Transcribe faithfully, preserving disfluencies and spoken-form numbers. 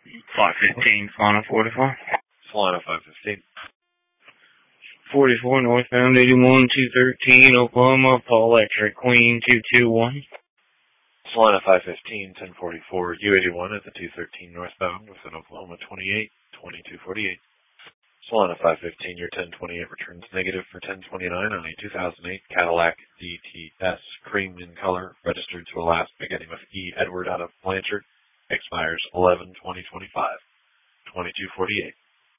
five fifteen, Solana forty-four. Solana five fifteen. forty-four, northbound eighty-one, two thirteen, Oklahoma, Paul Electric, Queen two two one. Solana five fifteen, ten forty-four, U eighty-one at the two thirteen northbound within Oklahoma twenty-eight, twenty-two forty-eight. Solana five fifteen, your ten twenty-eight returns negative for ten twenty-nine on a two thousand eight Cadillac D T S, cream in color, registered to Alaska beginning with E. Edward out of Blanchard, expires eleven twenty twenty-five, twenty-two forty-eight.